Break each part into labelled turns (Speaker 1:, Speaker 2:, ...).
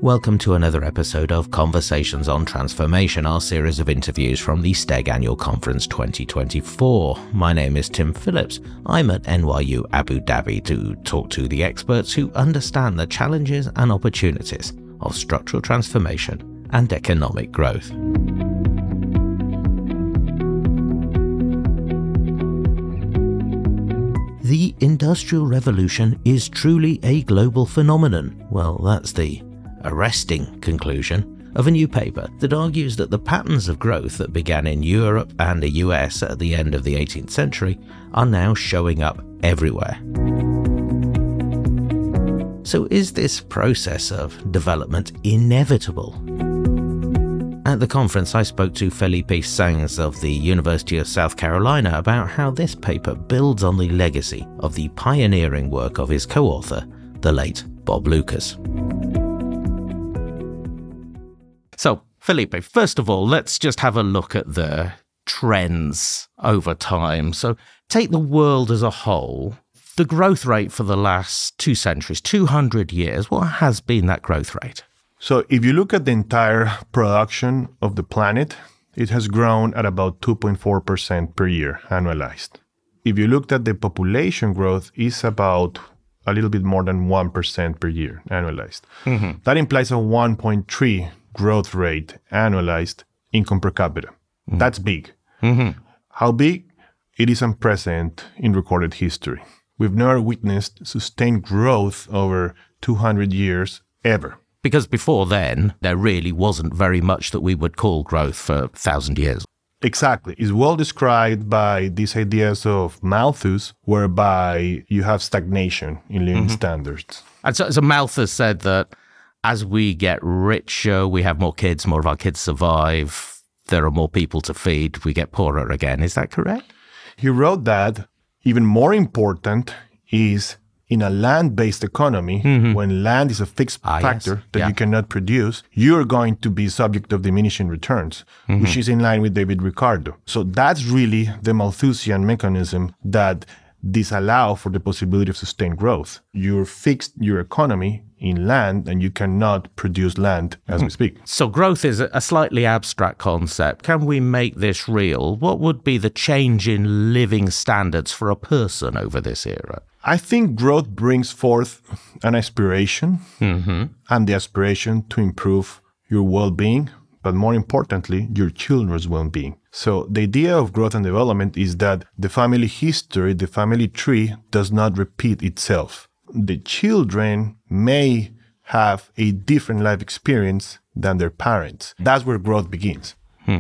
Speaker 1: Welcome to another episode of Conversations on Transformation, our series of interviews from the STEG Annual Conference 2024. My name is Tim Phillips. I'm at NYU Abu Dhabi to talk to the experts who understand the challenges and opportunities of structural transformation and economic growth. The Industrial Revolution is truly a global phenomenon. Well, that's the arresting conclusion of a new paper that argues that the patterns of growth that began in Europe and the US at the end of the 18th century are now showing up everywhere. So is this process of development inevitable? At the conference, I spoke to Felipe Sanz of the University of South Carolina about how this paper builds on the legacy of the pioneering work of his co-author, the late Bob Lucas. So, Felipe, first of all, let's just have a look at the trends over time. So, take the world as a whole. The growth rate for the last 2 centuries, 200 years, what has been that growth rate?
Speaker 2: So, if you look at the entire production of the planet, it has grown at about 2.4% per year, annualized. If you looked at the population growth, it's about a little bit more than 1% per year, annualized. Mm-hmm. That implies a 1.3 growth rate annualized income per capita. Mm-hmm. That's big. Mm-hmm. How big? It is unprecedented in recorded history. We've never witnessed sustained growth over 200 years ever.
Speaker 1: Because before then, there really wasn't very much that we would call growth for 1,000 years.
Speaker 2: Exactly. It's well described by these ideas of Malthus, whereby you have stagnation in living standards.
Speaker 1: And so Malthus said that as we get richer, we have more kids, more of our kids survive, there are more people to feed, we get poorer again. Is that correct?
Speaker 2: He wrote that even more important is in a land-based economy, when land is a fixed factor that you cannot produce, you're going to be subject of diminishing returns, which is in line with David Ricardo. So that's really the Malthusian mechanism that disallow for the possibility of sustained growth. You're fixed your economy in land and you cannot produce land as we speak.
Speaker 1: So growth is a slightly abstract concept. Can we make this real? What would be the change in living standards for a person over this era?
Speaker 2: I think growth brings forth an aspiration and the aspiration to improve your well-being, but more importantly, your children's well-being. So the idea of growth and development is that the family history, the family tree, does not repeat itself. The children may have a different life experience than their parents. That's where growth begins.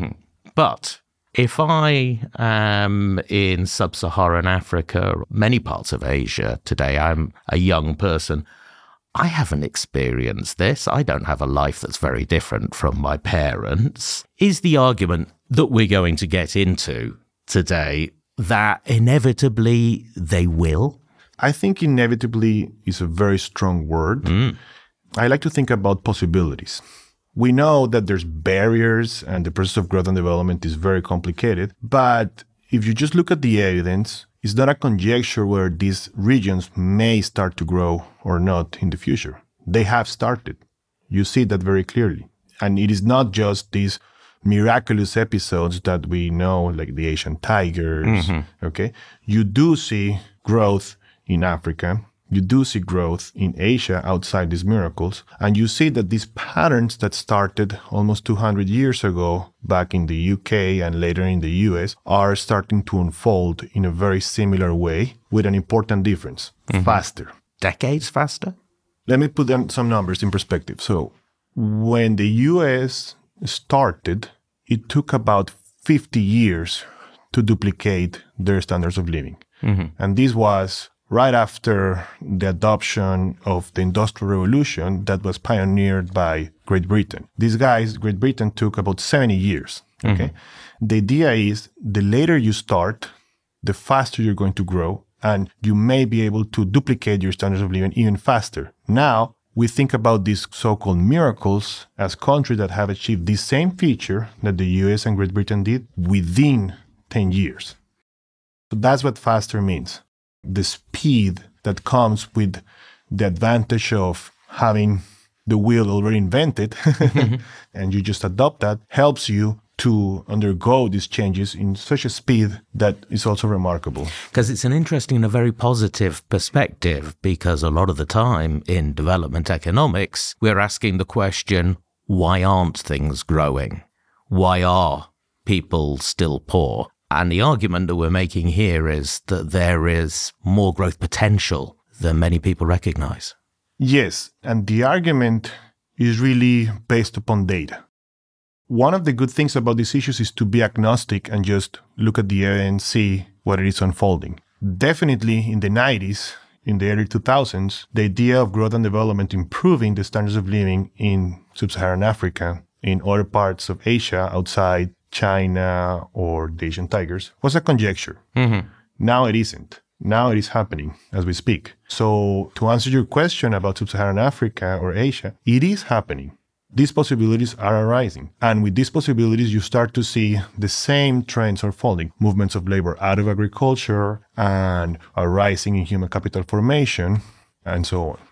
Speaker 1: But if I am in sub-Saharan Africa, or many parts of Asia today, I'm a young person, I haven't experienced this. I don't have a life that's very different from my parents. Is the argument that we're going to get into today that inevitably they will?
Speaker 2: I think inevitably is a very strong word. I like to think about possibilities. We know that there's barriers and the process of growth and development is very complicated. But if you just look at the evidence, it's not a conjecture where these regions may start to grow or not in the future. They have started. You see that very clearly. And it is not just these miraculous episodes that we know, like the Asian tigers. Okay, you do see growth in Africa. You do see growth in Asia outside these miracles. And you see that these patterns that started almost 200 years ago back in the UK and later in the US are starting to unfold in a very similar way with an important difference. Faster.
Speaker 1: Decades faster?
Speaker 2: Let me put some numbers in perspective. So when the US started, it took about 50 years to duplicate their standards of living. And this was right after the adoption of the Industrial Revolution that was pioneered by Great Britain. Great Britain took about 70 years. Okay, the idea is the later you start, the faster you're going to grow, and you may be able to duplicate your standards of living even faster. Now, we think about these so-called miracles as countries that have achieved the same feature that the US and Great Britain did within 10 years. So that's what faster means. The speed that comes with the advantage of having the wheel already invented and you just adopt that, helps you to undergo these changes in such a speed that is also remarkable.
Speaker 1: Because it's an interesting and a very positive perspective, because a lot of the time in development economics, we're asking the question, why aren't things growing? Why are people still poor? And the argument that we're making here is that there is more growth potential than many people recognize.
Speaker 2: Yes, and the argument is really based upon data. One of the good things about these issues is to be agnostic and just look at the area and see what it is unfolding. Definitely in the 90s, in the early 2000s, the idea of growth and development improving the standards of living in sub-Saharan Africa, in other parts of Asia outside China or the Asian tigers, was a conjecture. Mm-hmm. Now it isn't. Now it is happening as we speak. So to answer your question about sub-Saharan Africa or Asia, it is happening. These possibilities are arising. And with these possibilities, you start to see the same trends unfolding. Movements of labor out of agriculture and a rising in human capital formation, and so on.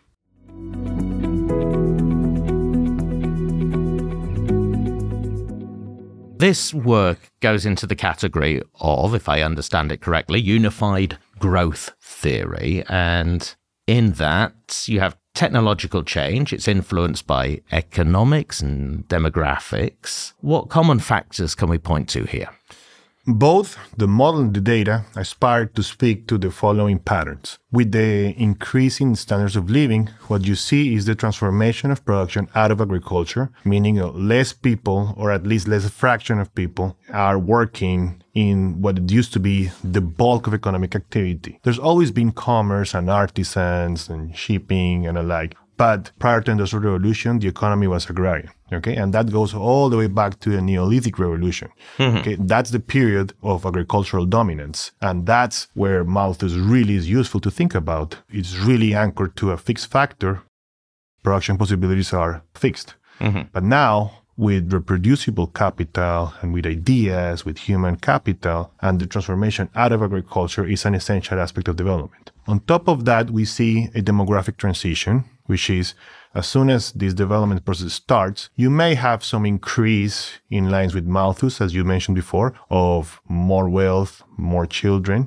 Speaker 1: This work goes into the category of, if I understand it correctly, unified growth theory. And in that, you have technological change. It's influenced by economics and demographics. What common factors can we point to here?
Speaker 2: Both the model and the data aspire to speak to the following patterns. With the increasing standards of living, what you see is the transformation of production out of agriculture, meaning less people, or at least less fraction of people, are working in what it used to be the bulk of economic activity. There's always been commerce and artisans and shipping and alike. But prior to the Industrial Revolution, the economy was agrarian, okay? And that goes all the way back to the Neolithic Revolution, okay? That's the period of agricultural dominance. And that's where Malthus really is useful to think about. It's really anchored to a fixed factor. Production possibilities are fixed. But now, with reproducible capital and with ideas, with human capital, and the transformation out of agriculture is an essential aspect of development. On top of that, we see a demographic transition, which is as soon as this development process starts, you may have some increase in lines with Malthus, as you mentioned before, of more wealth, more children.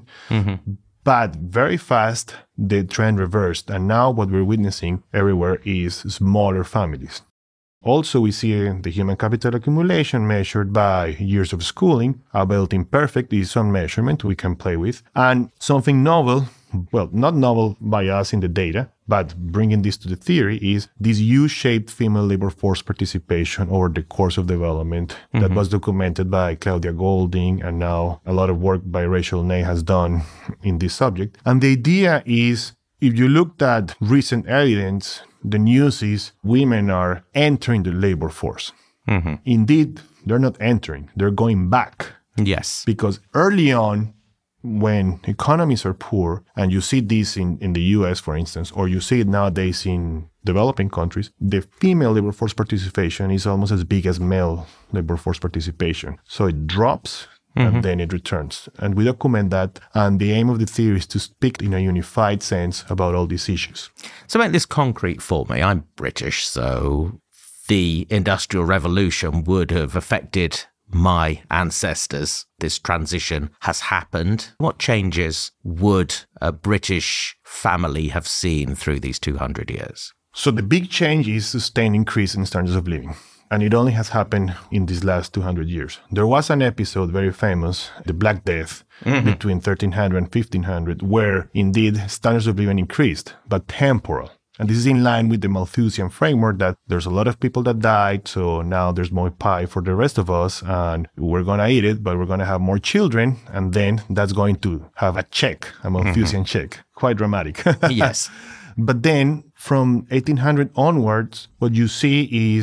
Speaker 2: But very fast, the trend reversed. And now what we're witnessing everywhere is smaller families. Also, we see the human capital accumulation measured by years of schooling. Albeit imperfect, is some measurement we can play with. And something novel, well, not novel by us in the data, but bringing this to the theory, is this U-shaped female labor force participation over the course of development that was documented by Claudia Golding, and now a lot of work by Rachel Ney has done in this subject. And the idea is, if you looked at recent evidence, the news is women are entering the labor force. Indeed, they're not entering, they're going back.
Speaker 1: Yes.
Speaker 2: Because early on, when economies are poor, and you see this in the US, for instance, or you see it nowadays in developing countries, the female labor force participation is almost as big as male labor force participation. So it drops, and then it returns. And we document that, and the aim of the theory is to speak in a unified sense about all these issues.
Speaker 1: So make this concrete for me. I'm British, so the Industrial Revolution would have affected my ancestors. This transition has happened. What changes would a British family have seen through these 200 years?
Speaker 2: So the big change is sustained increase in standards of living. And it only has happened in these last 200 years. There was an episode, very famous, the Black Death, between 1300 and 1500, where indeed standards of living increased, but temporal. And this is in line with the Malthusian framework that there's a lot of people that died, so now there's more pie for the rest of us, and we're going to eat it, but we're going to have more children, and then that's going to have a check, a Malthusian check. Quite dramatic.
Speaker 1: Yes.
Speaker 2: But then, from 1800 onwards, what you see is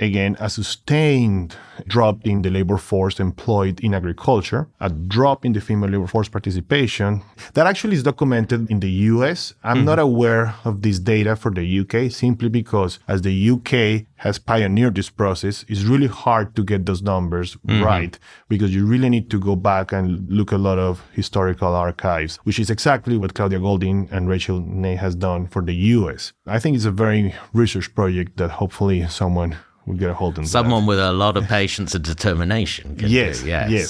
Speaker 2: again, a sustained drop in the labor force employed in agriculture, a drop in the female labor force participation. That actually is documented in the US. I'm not aware of this data for the UK simply because as the UK has pioneered this process, it's really hard to get those numbers right because you really need to go back and look a lot of historical archives, which is exactly what Claudia Goldin and Rachel Ney has done for the US. I think it's a very research project that hopefully someone will get a hold of.
Speaker 1: Someone with a lot of patience and determination.
Speaker 2: Yes.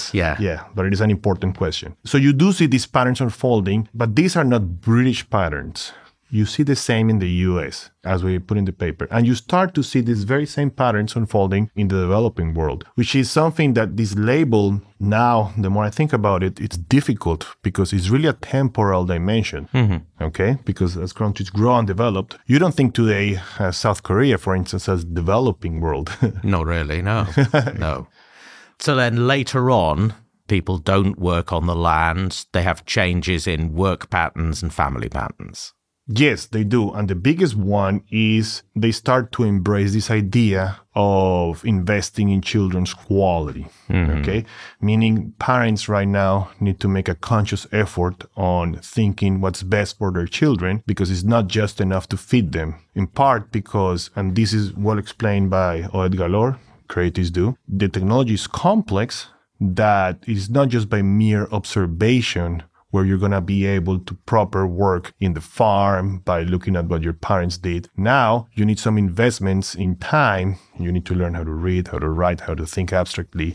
Speaker 2: But it is an important question. So you do see these patterns unfolding, but these are not British patterns. You see the same in the US, as we put in the paper. And you start to see these very same patterns unfolding in the developing world, which is something that this label, now, the more I think about it, it's difficult because it's really a temporal dimension, okay? Because as countries grow and develop, you don't think today South Korea, for instance, as developing world.
Speaker 1: Not really, no. No. So then later on, people don't work on the land. They have changes in work patterns and family patterns.
Speaker 2: Yes, they do. And the biggest one is they start to embrace this idea of investing in children's quality, okay? Meaning parents right now need to make a conscious effort on thinking what's best for their children because it's not just enough to feed them. In part because, and this is well explained by Oded Galor, creatives do, the technology is complex that it's not just by mere observation where you're going to be able to proper work in the farm by looking at what your parents did. Now, you need some investments in time. You need to learn how to read, how to write, how to think abstractly,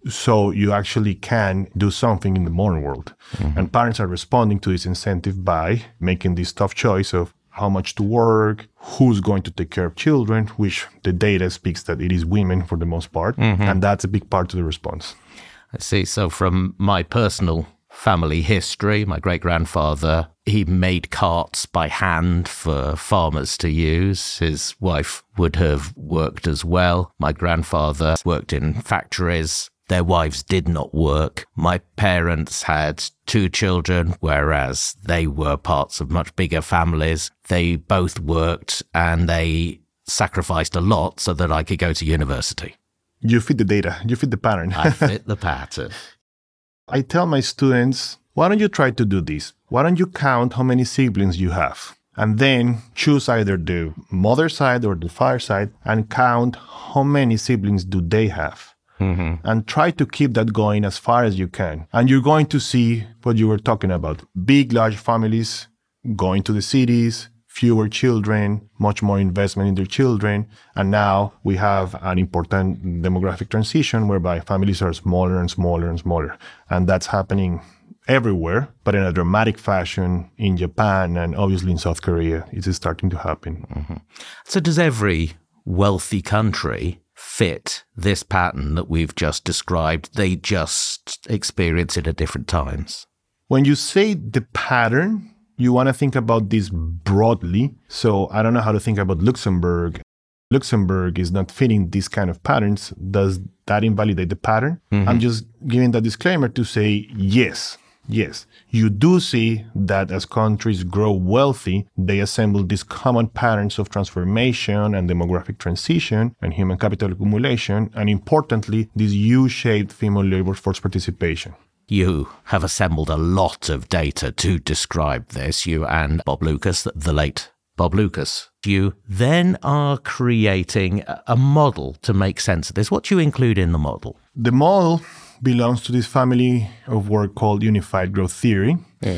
Speaker 2: so you actually can do something in the modern world. And parents are responding to this incentive by making this tough choice of how much to work, who's going to take care of children, which the data speaks that it is women for the most part. And that's a big part of the response.
Speaker 1: I see. So from my personal family history, my great-grandfather, he made carts by hand for farmers to use. His wife would have worked as well. My grandfather worked in factories. Their wives did not work. My parents had 2 children, whereas they were parts of much bigger families. They both worked and they sacrificed a lot so that I could go to university.
Speaker 2: You fit the data. You fit the pattern.
Speaker 1: I fit the pattern.
Speaker 2: I tell my students, why don't you try to do this? Why don't you count how many siblings you have? And then choose either the mother side or the father side and count how many siblings do they have. And try to keep that going as far as you can. And you're going to see what you were talking about. Big, large families going to the cities, fewer children, much more investment in their children. And now we have an important demographic transition whereby families are smaller and smaller and smaller. And that's happening everywhere, but in a dramatic fashion in Japan and obviously in South Korea. It is starting to happen.
Speaker 1: So does every wealthy country fit this pattern that we've just described? They just experience it at different times.
Speaker 2: When you say the pattern, you want to think about this broadly. So I don't know how to think about Luxembourg. Luxembourg is not fitting these kind of patterns. Does that invalidate the pattern? I'm just giving that disclaimer to say, yes, you do see that as countries grow wealthy, they assemble these common patterns of transformation and demographic transition and human capital accumulation, and importantly, this U-shaped female labor force participation.
Speaker 1: You have assembled a lot of data to describe this, you and Bob Lucas, the late Bob Lucas. You then are creating a model to make sense of this. What do you include in the model?
Speaker 2: The model belongs to this family of work called Unified Growth Theory.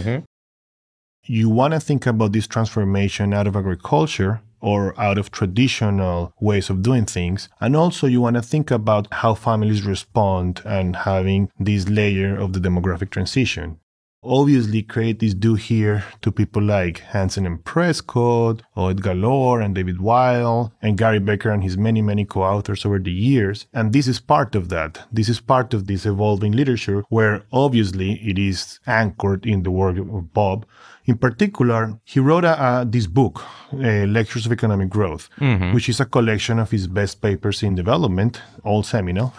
Speaker 2: You want to think about this transformation out of agriculture or out of traditional ways of doing things. And also you want to think about how families respond and having this layer of the demographic transition. Obviously, creatives do here to people like Hansen and Prescott, Oded Galor and David Weil, and Gary Becker and his many, many co-authors over the years. And this is part of that. This is part of this evolving literature where obviously it is anchored in the work of Bob. In particular, he wrote this book, Lectures of Economic Growth, which is a collection of his best papers in development, all seminal.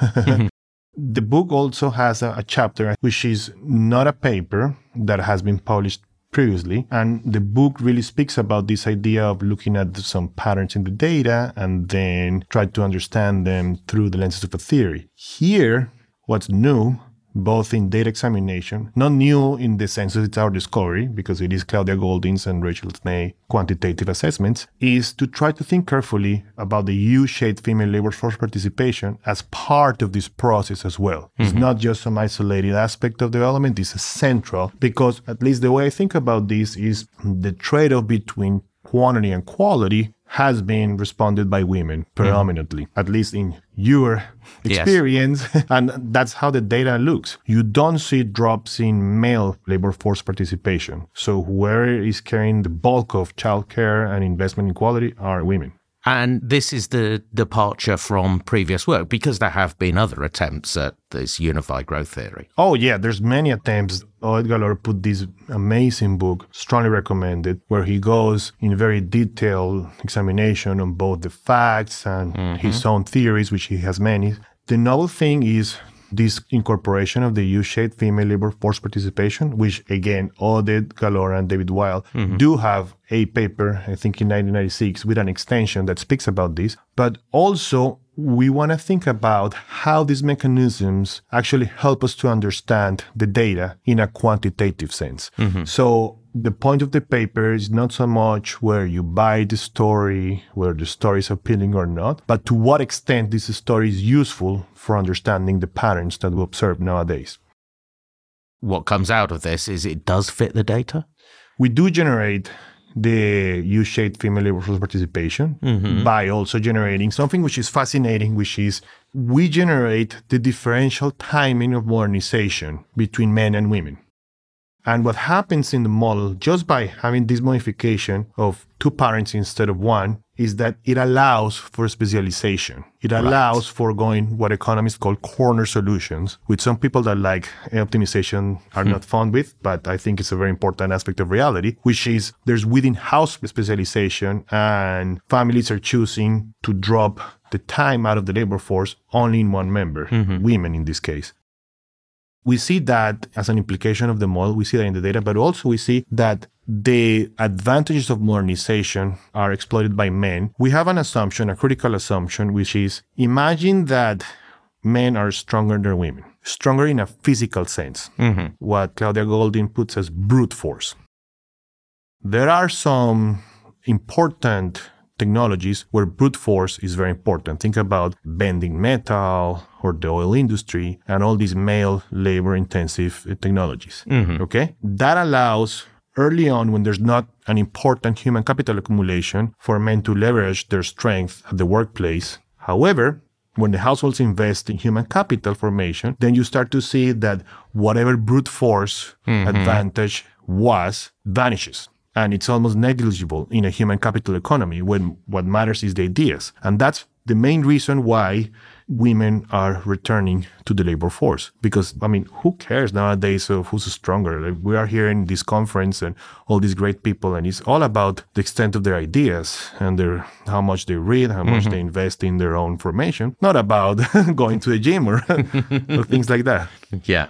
Speaker 2: The book also has a chapter which is not a paper that has been published previously. And the book really speaks about this idea of looking at some patterns in the data and then try to understand them through the lenses of a theory. Here, what's new, both in data examination, not new in the sense that it's our discovery, because it is Claudia Goldin's and Rachel Snay quantitative assessments, is to try to think carefully about the U-shaped female labor force participation as part of this process as well. It's not just some isolated aspect of development, it's central, because at least the way I think about this is the trade-off between quantity and quality has been responded by women predominantly, at least in your experience. Yes. And that's how the data looks. You don't see drops in male labor force participation. So whoever is carrying the bulk of childcare and investment in quality are women.
Speaker 1: And this is the departure from previous work, because there have been other attempts at this unified growth theory.
Speaker 2: Oh, yeah, there's many attempts. Oed Galor put this amazing book, strongly recommended, where he goes in very detailed examination on both the facts and his own theories, which he has many. The novel thing is this incorporation of the U-shaped female labor force participation, which again, Oded Galor and David Weil do have a paper, I think in 1996, with an extension that speaks about this. But also, we want to think about how these mechanisms actually help us to understand the data in a quantitative sense. So the point of the paper is not so much where you buy the story, where the story is appealing or not, but to what extent this story is useful for understanding the patterns that we observe nowadays.
Speaker 1: What comes out of this is it does fit the data?
Speaker 2: We do generate the U-shaped female labor force participation by also generating something which is fascinating, which is we generate the differential timing of modernization between men and women. And what happens in the model, just by having this modification of two parents instead of one, is that it allows for specialization. It allows for going what economists call corner solutions, which some people that like optimization are not fond with, but I think it's a very important aspect of reality, which is there's within-house specialization and families are choosing to drop the time out of the labor force only in one member, women in this case. We see that as an implication of the model, we see that in the data, but also we see that the advantages of modernization are exploited by men. We have an assumption, a critical assumption, which is imagine that men are stronger than women, stronger in a physical sense, what Claudia Goldin puts as brute force. There are some important technologies where brute force is very important. Think about bending metal or the oil industry and all these male labor-intensive technologies. Okay? That allows early on, when there's not an important human capital accumulation, for men to leverage their strength at the workplace. However, when the households invest in human capital formation, then you start to see that whatever brute force advantage was vanishes. And it's almost negligible in a human capital economy when what matters is the ideas. And that's the main reason why women are returning to the labor force. Because, I mean, who cares nowadays of who's stronger? Like, we are here in this conference and all these great people, and it's all about the extent of their ideas and how much they read, how much they invest in their own formation, not about going to the gym or things like that.
Speaker 1: Yeah.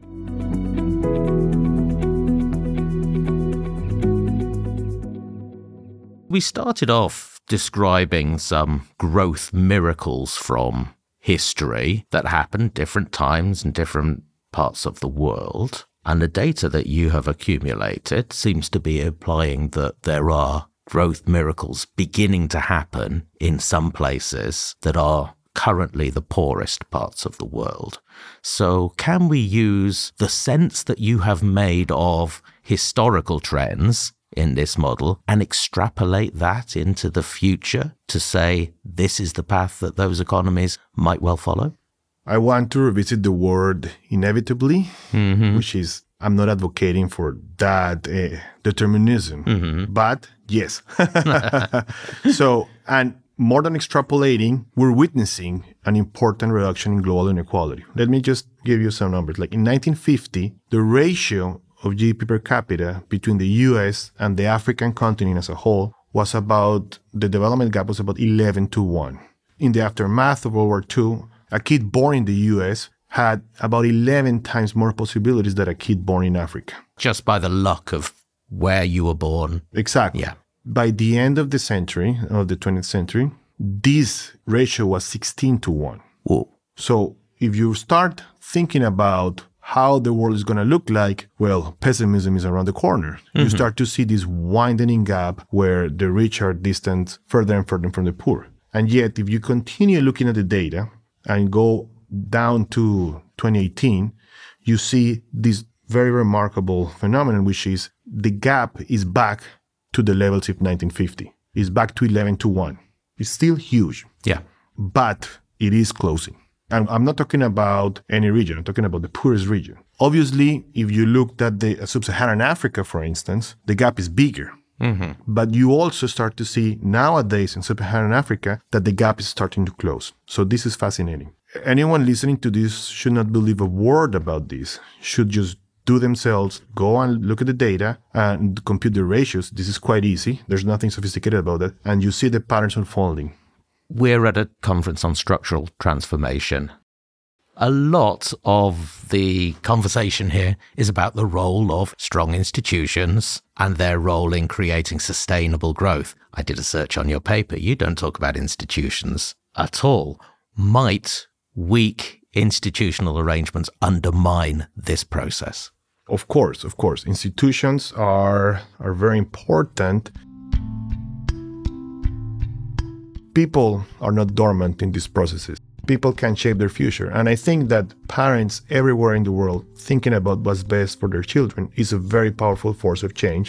Speaker 1: We started off describing some growth miracles from history that happened different times in different parts of the world. And the data that you have accumulated seems to be implying that there are growth miracles beginning to happen in some places that are currently the poorest parts of the world. So can we use the sense that you have made of historical trends in this model and extrapolate that into the future to say this is the path that those economies might well follow?
Speaker 2: I want to revisit the word inevitably, which is, I'm not advocating for that determinism, but yes. So, and more than extrapolating, we're witnessing an important reduction in global inequality. Let me just give you some numbers. Like in 1950, the ratio of GDP per capita between the US and the African continent as a whole was about, the development gap was about 11-1. In the aftermath of World War II, a kid born in the US had about 11 times more possibilities than a kid born in Africa.
Speaker 1: Just by the luck of where you were born.
Speaker 2: Exactly.
Speaker 1: Yeah.
Speaker 2: By the end of the century, of the 20th century, this ratio was 16-1.
Speaker 1: Whoa.
Speaker 2: So if you start thinking about how the world is going to look like, well, pessimism is around the corner. You start to see this widening gap where the rich are distant further and further from the poor. And yet, if you continue looking at the data and go down to 2018, you see this very remarkable phenomenon, which is the gap is back to the levels of 1950. It's back to 11-1. It's still huge.
Speaker 1: Yeah.
Speaker 2: But it is closing. And I'm not talking about any region. I'm talking about the poorest region. Obviously, if you looked at the sub-Saharan Africa, for instance, the gap is bigger. But you also start to see nowadays in sub-Saharan Africa that the gap is starting to close. So this is fascinating. Anyone listening to this should not believe a word about this, should just do themselves, go and look at the data and compute the ratios. This is quite easy. There's nothing sophisticated about it. And you see the patterns unfolding.
Speaker 1: We're at a conference on structural transformation. A lot of the conversation here is about the role of strong institutions and their role in creating sustainable growth. I did a search on your paper. You don't talk about institutions at all. Might weak institutional arrangements undermine this process?
Speaker 2: Of course. Institutions are very important. People are not dormant in these processes. People can shape their future. And I think that parents everywhere in the world thinking about what's best for their children is a very powerful force of change.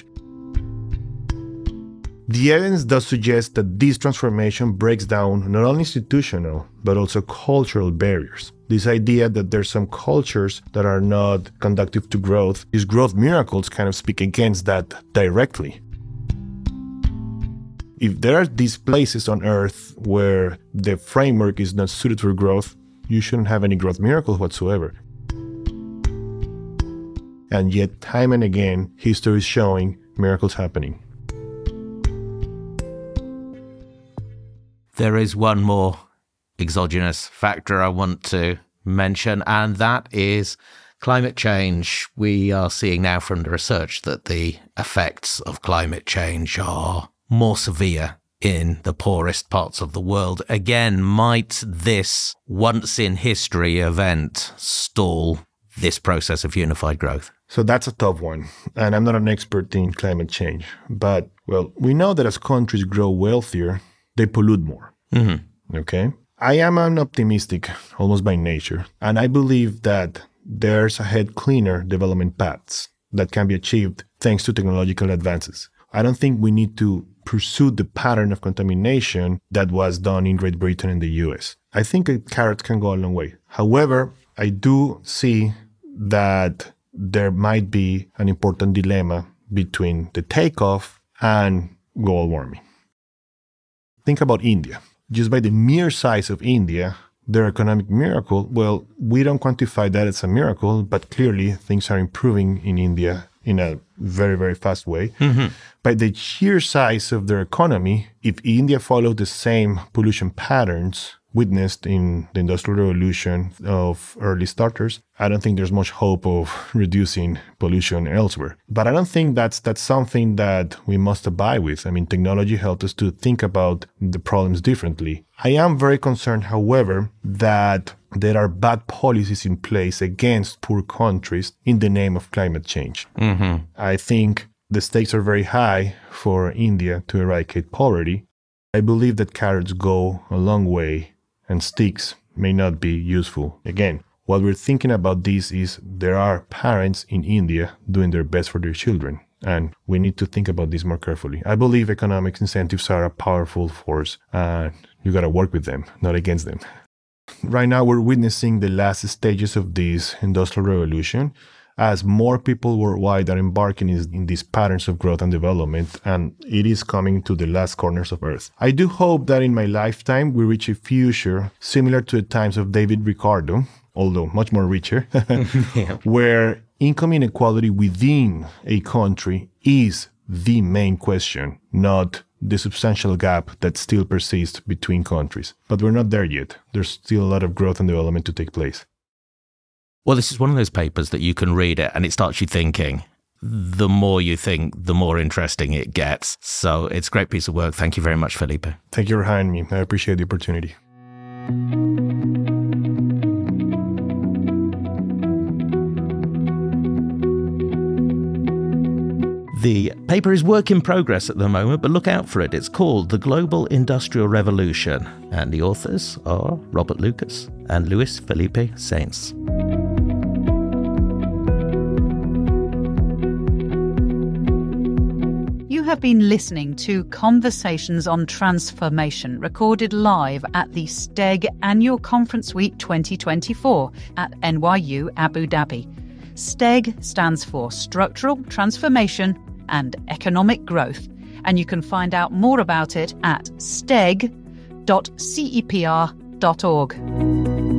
Speaker 2: The evidence does suggest that this transformation breaks down not only institutional, but also cultural barriers. This idea that there's some cultures that are not conducive to growth, these growth miracles kind of speak against that directly. If there are these places on Earth where the framework is not suited for growth, you shouldn't have any growth miracles whatsoever. And yet, time and again, history is showing miracles happening.
Speaker 1: There is one more exogenous factor I want to mention, and that is climate change. We are seeing now from the research that the effects of climate change are more severe in the poorest parts of the world. Again, might this once-in-history event stall this process of unified growth?
Speaker 2: So that's a tough one. And I'm not an expert in climate change. But, well, we know that as countries grow wealthier, they pollute more. Okay? I am an optimistic, almost by nature. And I believe that there's ahead cleaner development paths that can be achieved thanks to technological advances. I don't think we need to pursue the pattern of contamination that was done in Great Britain and the US. I think a carrot can go a long way. However, I do see that there might be an important dilemma between the takeoff and global warming. Think about India. Just by the mere size of India, their economic miracle, well, we don't quantify that as a miracle, but clearly things are improving in India in a very, very fast way. By the sheer size of their economy, if India followed the same pollution patterns witnessed in the Industrial Revolution of early starters, I don't think there's much hope of reducing pollution elsewhere. But I don't think that's something that we must abide with. I mean, technology helped us to think about the problems differently. I am very concerned, however, that there are bad policies in place against poor countries in the name of climate change. I think the stakes are very high for India to eradicate poverty. I believe that carrots go a long way and sticks may not be useful. Again, what we're thinking about this is there are parents in India doing their best for their children, and we need to think about this more carefully. I believe economic incentives are a powerful force, and you got to work with them, not against them. Right now, we're witnessing the last stages of this industrial revolution as more people worldwide are embarking in these patterns of growth and development, and it is coming to the last corners of Earth. I do hope that in my lifetime, we reach a future similar to the times of David Ricardo, although much more richer, where income inequality within a country is the main question, not the substantial gap that still persists between countries. But we're not there yet. There's still a lot of growth and development to take place.
Speaker 1: Well, this is one of those papers that you can read it and it starts you thinking. the more you think, the more interesting it gets. So it's a great piece of work. Thank you very much, Felipe.
Speaker 2: Thank you for having me. I appreciate the opportunity.
Speaker 1: The paper is work in progress at the moment, but look out for it. It's called The Global Industrial Revolution, and the authors are Robert Lucas and Luis Felipe Sainz.
Speaker 3: You have been listening to Conversations on Transformation, recorded live at the STEG Annual Conference Week 2024 at NYU Abu Dhabi. STEG stands for Structural Transformation and Economic Growth, and you can find out more about it at steg.cepr.org.